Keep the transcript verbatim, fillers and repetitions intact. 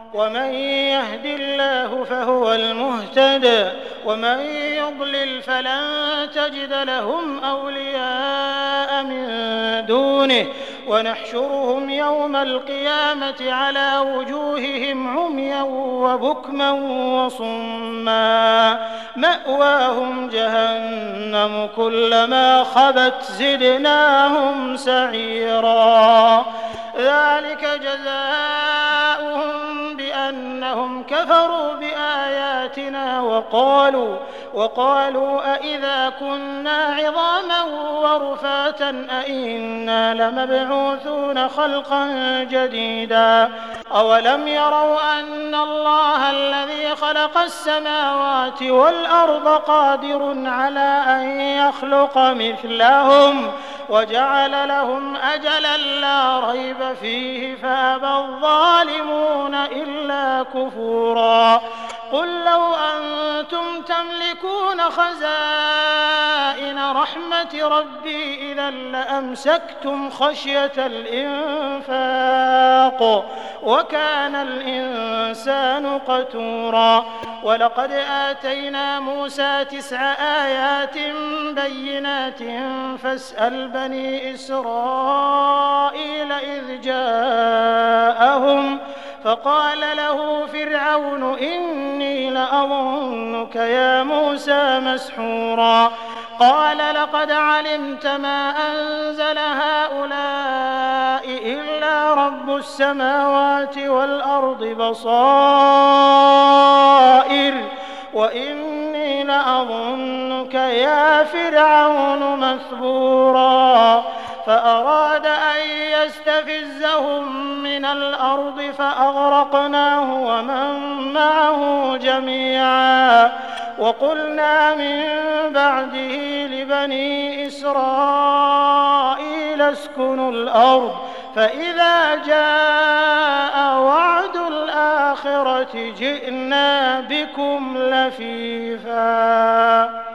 ومن يهد الله فهو المهتد ومن يضلل فلن تجد لهم أولياء من دونه ونحشرهم يوم القيامة على وجوههم عميا وبكما وصما مأواهم جهنم كلما خبت زدناهم سعيرا ذلك جزاؤهم بأنهم كفروا بآياتنا وقالوا وقالوا أئذا كنا عظاما ورفاتا أئنا لمبعوثون خلقا جديدا أولم يروا أن الله الذي خلق السماوات والأرض قادر على أن يخلق مثلهم وجعل لهم أجلا لا ريب فيه فأبى الظالمون إلا كفورا قل لو أنتم تملكون خزائن رحمة ربي إذا لأمسكتم خشية الإنفاق وكان الإنسان قتورا ولقد آتينا موسى تسع آيات بينات فاسأل بني إسرائيل إذ جاءهم فقال له فرعون إني لأظنك يا موسى مسحورا قال لقد علمت ما أنزل هؤلاء إلا رب السماوات والأرض بصائر وإني لأظنك يا فرعون مثبورا فأراد أن يستفزهم من الأرض فأغرقناه ومن معه جميعا وقلنا من بعده لبني إسرائيل اسكنوا الأرض فإذا جاء وعد الآخرة جئنا بكم لفيفا